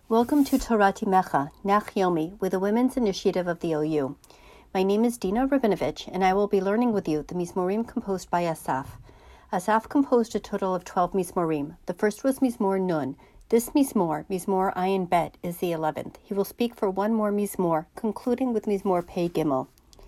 Welcome to Torah Timecha, Nach Yomi, with the Women's Initiative of the OU. My name is Dina Rabinovich, and I will be learning with you the Mizmorim composed by Asaf. Asaf composed a total of 12 Mizmorim. The first was Mizmor Nun. This Mizmor Ayin Bet, is the 11th. He will speak for one more Mizmor, concluding with Mizmor Pei Gimel.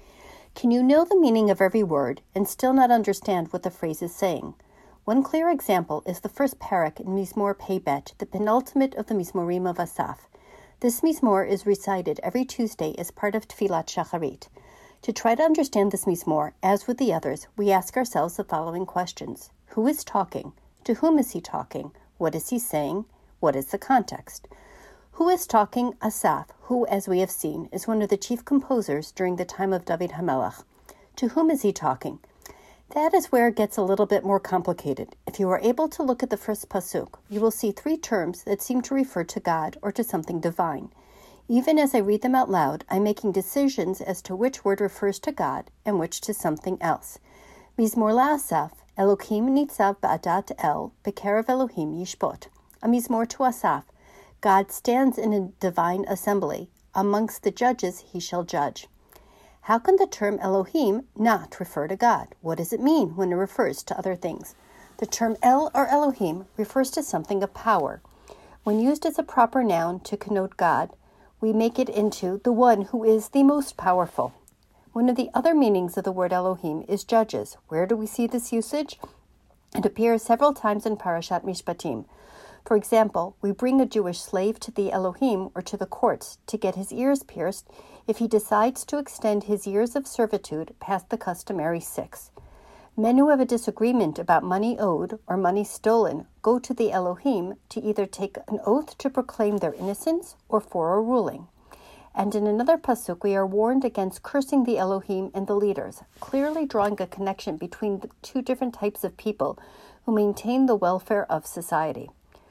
Can you know the meaning of every word and still not understand what the phrase is saying? One clear example is the first parak in Mizmor Pei Bet, the penultimate of the Mizmorim of Asaf. This Mizmor is recited every Tuesday as part of Tfilat Shacharit. To try to understand this Mizmor, as with the others, we ask ourselves the following questions. Who is talking? To whom is he talking? What is he saying? What is the context? Who is talking? Asaf, who, as we have seen, is one of the chief composers during the time of David HaMelech. To whom is he talking? That is where it gets a little bit more complicated. If you are able to look at the first pasuk, you will see three terms that seem to refer to God or to something divine. Even as I read them out loud, I'm making decisions as to which word refers to God and which to something else. Mizmor la'asaf, Elokim nitzav ba'adat el, bekerev Elohim yishpot. A mizmor to Asaf, God stands in a divine assembly. Amongst the judges he shall judge. How can the term Elohim not refer to God? What does it mean when it refers to other things? The term El or Elohim refers to something of power. When used as a proper noun to connote God, we make it into the one who is the most powerful. One of the other meanings of the word Elohim is judges. Where do we see this usage? It appears several times in Parashat Mishpatim. For example, we bring a Jewish slave to the Elohim or to the courts to get his ears pierced if he decides to extend his years of servitude past the customary 6. Men who have a disagreement about money owed or money stolen go to the Elohim to either take an oath to proclaim their innocence or for a ruling. And in another pasuk, we are warned against cursing the Elohim and the leaders, clearly drawing a connection between the two different types of people who maintain the welfare of society.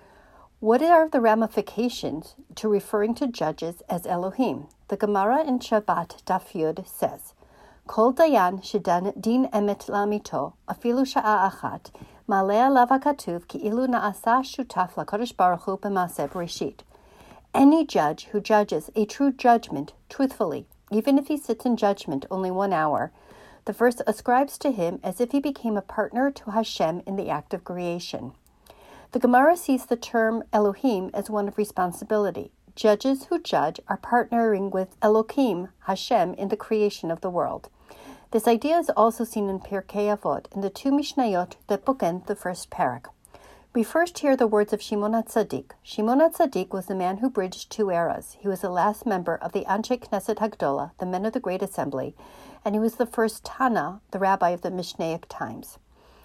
What are the ramifications to referring to judges as Elohim? The Gemara in Shabbat Daf Yud says, Kol dayan shedan din emet la'amito, afilu sha'a achat, ma'aleh alav hakatuv ki'ilu na'asa shutaf lakadosh baruch hu b'maaseh bereshit. Any judge who judges a true judgment truthfully, even if he sits in judgment only 1 hour, the verse ascribes to him as if he became a partner to Hashem in the act of creation. The Gemara sees the term Elohim as one of responsibility. Judges who judge are partnering with Elohim, Hashem, in the creation of the world. This idea is also seen in Pirkei Avot, in the 2 Mishnayot that bookend the first parak. We first hear the words of Shimon HaTzadik. Shimon HaTzadik was the man who bridged 2 eras. He was the last member of the Anshe Knesset Hagdolah, the men of the Great Assembly, and he was the first Tana, the rabbi of the Mishnaic times.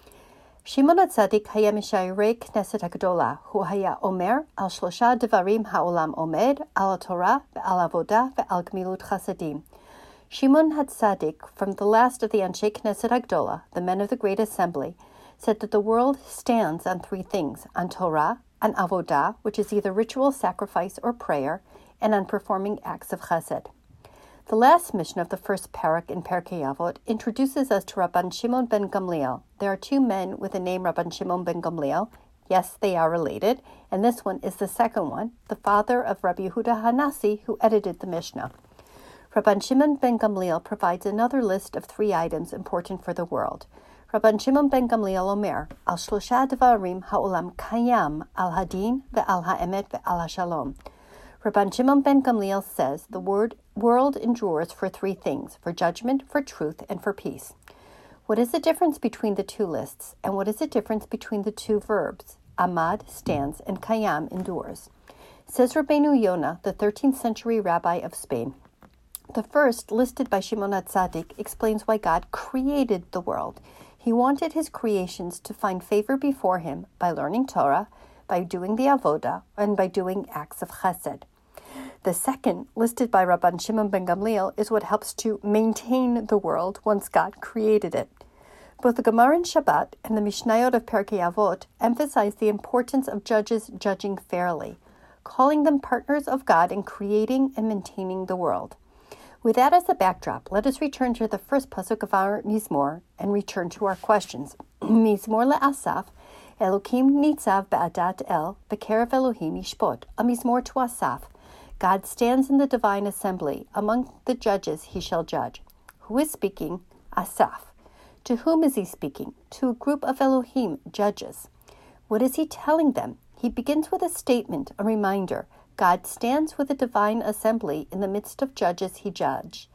Shimon HaTzadik haya mishayrei Knesset HaGdolah, hu haya omer al shlosha devarim ha'olam omed, al Torah, ve'al avodah, ve'al gmilut chasadim. Shimon HaTzadik, from the last of the Anshe Knesset HaGdolah, the men of the Great Assembly, said that the world stands on 3 things, on Torah, on avodah, which is either ritual sacrifice or prayer, and on performing acts of chesed. The last mission of the first parak in Pirkei Avot introduces us to Rabban Shimon ben Gamliel. There are 2 men with the name Rabban Shimon ben Gamliel. Yes, they are related, and this one is the second one, the father of Rabbi Yehuda HaNasi, who edited the Mishnah. Rabban Shimon ben Gamliel provides another list of 3 items important for the world. Rabban Shimon ben Gamliel Omer, Al Shlosha Devarim Ha'olam Kayam, Al Hadin, Ve'al Ha'emet, Ve'al HaShalom. Rabban Shimon ben Gamliel says the world endures for 3 things, for judgment, for truth, and for peace. What is the difference between the 2 lists, and what is the difference between the 2 verbs? Amad stands, and Kayam endures. Says Rabbeinu Yonah, the 13th century rabbi of Spain. The first, listed by Shimon HaTzadik, explains why God created the world. He wanted his creations to find favor before him by learning Torah, by doing the avodah, and by doing acts of chesed. The second, listed by Rabban Shimon ben Gamliel, is what helps to maintain the world once God created it. Both the Gemara in Shabbat and the Mishnayot of Pirkei Avot emphasize the importance of judges judging fairly, calling them partners of God in creating and maintaining the world. With that as a backdrop, let us return to the first pasuk of our Mizmor and return to our questions. Mizmor le'asaf, Elokim nitzav ba'adat el, b'kerev Elohim yishpot, a mizmor to Asaph. God stands in the divine assembly. Among the judges he shall judge. Who is speaking? Asaph. To whom is he speaking? To a group of Elohim judges. What is he telling them? He begins with a statement, a reminder. God stands with a divine assembly in the midst of judges he judges.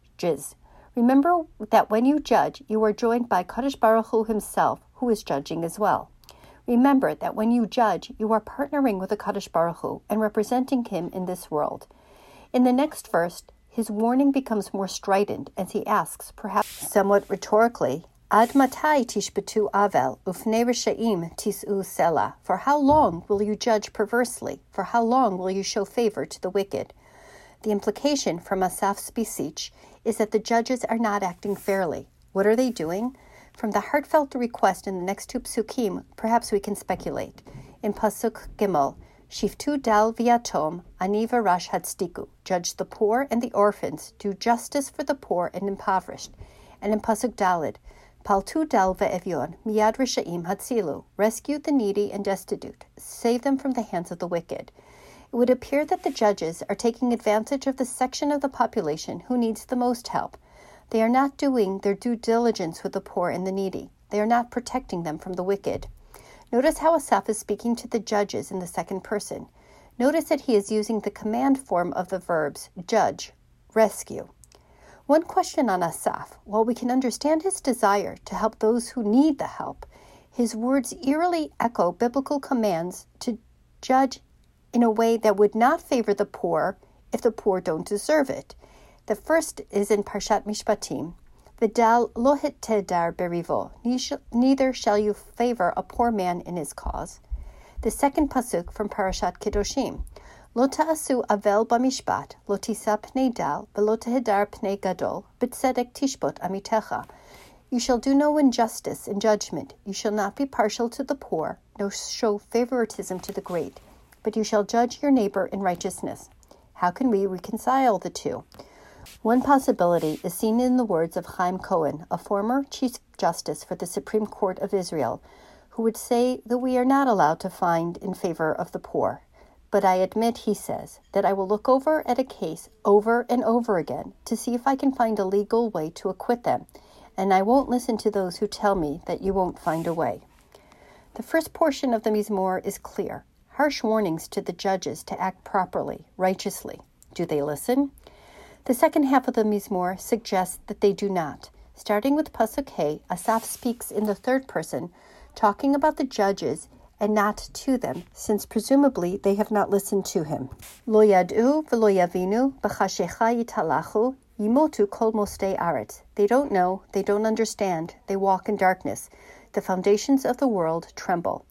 Remember that when you judge, you are joined by Kadosh Baruch Hu himself, who is judging as well. Remember that when you judge, you are partnering with the Kadosh Baruch Hu and representing him in this world. In the next verse, his warning becomes more strident as he asks, perhaps somewhat rhetorically, Ad matai tishbetu avel, ufnei reshaim tis'u sela. For how long will you judge perversely? For how long will you show favor to the wicked? The implication from Asaph's beseech is that the judges are not acting fairly. What are they doing? From the heartfelt request in the next two psukim, perhaps we can speculate. In Pasuk Gimel, Shiftu dal v'yatom, ani v'rash hadstiku. Judge the poor and the orphans. Do justice for the poor and impoverished. And in Pasuk Daled, Paltu dal ve'evyon, miyad reshaim hatzilu. Rescue the needy and destitute. Save them from the hands of the wicked. It would appear that the judges are taking advantage of the section of the population who needs the most help. They are not doing their due diligence with the poor and the needy. They are not protecting them from the wicked. Notice how Asaph is speaking to the judges in the second person. Notice that he is using the command form of the verbs judge, rescue. One question on Asaph. While we can understand his desire to help those who need the help, his words eerily echo biblical commands to judge in a way that would not favor the poor if the poor don't deserve it. The first is in Parshat Mishpatim, V'dal lo hittedar berivo, neither shall you favor a poor man in his cause. The second pasuk from Parashat Kedoshim, Lo ta'asu avel b'mishpat, lo tisa pnei dal, v'lo tehedar pnei gadol, b'tzedek tishbot amitecha. You shall do no injustice in judgment. You shall not be partial to the poor, nor show favoritism to the great, but you shall judge your neighbor in righteousness. How can we reconcile the two? One possibility is seen in the words of Chaim Cohen, a former Chief Justice for the Supreme Court of Israel, who would say that we are not allowed to find in favor of the poor. But I admit, he says, that I will look over at a case over and over again to see if I can find a legal way to acquit them, and I won't listen to those who tell me that you won't find a way. The first portion of the Mizmor is clear, harsh warnings to the judges to act properly, righteously. Do they listen? The second half of the Mizmor suggests that they do not. Starting with Pasuk Hey, Asaph speaks in the third person, talking about the judges and not to them, since presumably they have not listened to him. Lo yad'u v'lo yavinu b'chashecha yitalachu yimotu kol mostei aretz. They don't know, they don't understand, they walk in darkness. The foundations of the world tremble.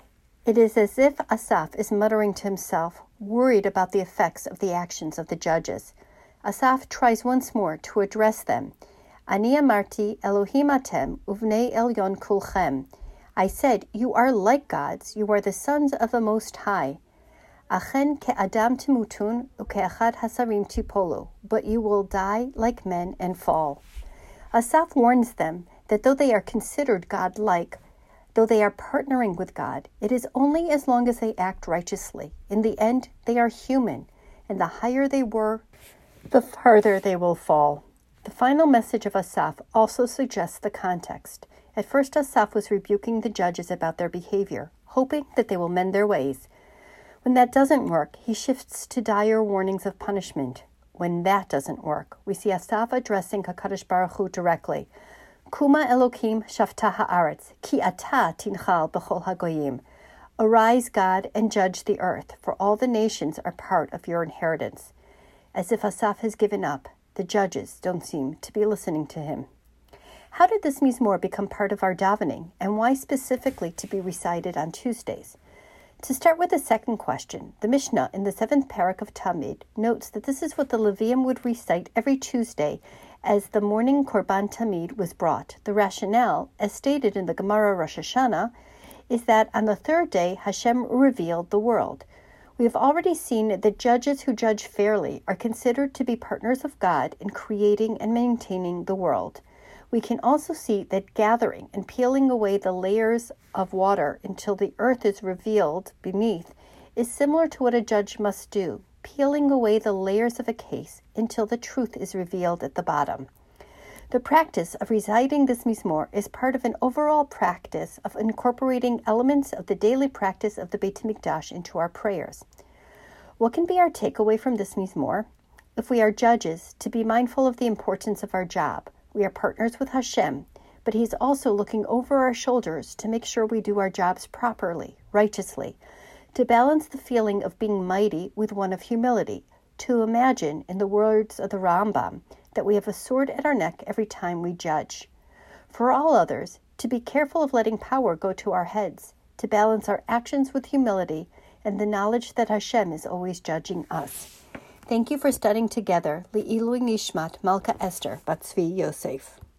It is as if Asaph is muttering to himself, worried about the effects of the actions of the judges. Asaph tries once more to address them. Ani amarti Elohim atem uvnei elyon kulchem. I said, you are like gods, you are the sons of the Most High. Achen ke'adam timutun uke'achad hasarim tipolu. But you will die like men and fall. Asaph warns them that though they are considered God-like, though they are partnering with God, it is only as long as they act righteously. In the end, they are human, and the higher they were, the farther they will fall. The final message of Asaph also suggests the context. At first, Asaph was rebuking the judges about their behavior, hoping that they will mend their ways. When that doesn't work, he shifts to dire warnings of punishment. When that doesn't work, we see Asaph addressing HaKadosh Baruch Hu directly. Kuma Elokim shafta haaretz, ki ata tinchal b'chol hagoyim. Arise, God, and judge the earth, for all the nations are part of your inheritance. As if Asaph has given up, the judges don't seem to be listening to him. How did this Mizmor become part of our davening, and why specifically to be recited on Tuesdays? To start with the second question, the Mishnah in the 7th parak of Tamid notes that this is what the Levium would recite every Tuesday as the morning Korban Tamid was brought. The rationale, as stated in the Gemara Rosh Hashanah, is that on the third day Hashem revealed the world. We have already seen that judges who judge fairly are considered to be partners of God in creating and maintaining the world. We can also see that gathering and peeling away the layers of water until the earth is revealed beneath is similar to what a judge must do, peeling away the layers of a case until the truth is revealed at the bottom. The practice of reciting this Mizmor is part of an overall practice of incorporating elements of the daily practice of the Beit HaMikdash into our prayers. What can be our takeaway from this Mizmor? If we are judges, to be mindful of the importance of our job. We are partners with Hashem, but He's also looking over our shoulders to make sure we do our jobs properly, righteously, to balance the feeling of being mighty with one of humility, to imagine, in the words of the Rambam, that we have a sword at our neck every time we judge. For all others, to be careful of letting power go to our heads, to balance our actions with humility and the knowledge that Hashem is always judging us. Thank you for studying together. Le'ilui Nishmat Malka Esther Bat Tzvi Yosef.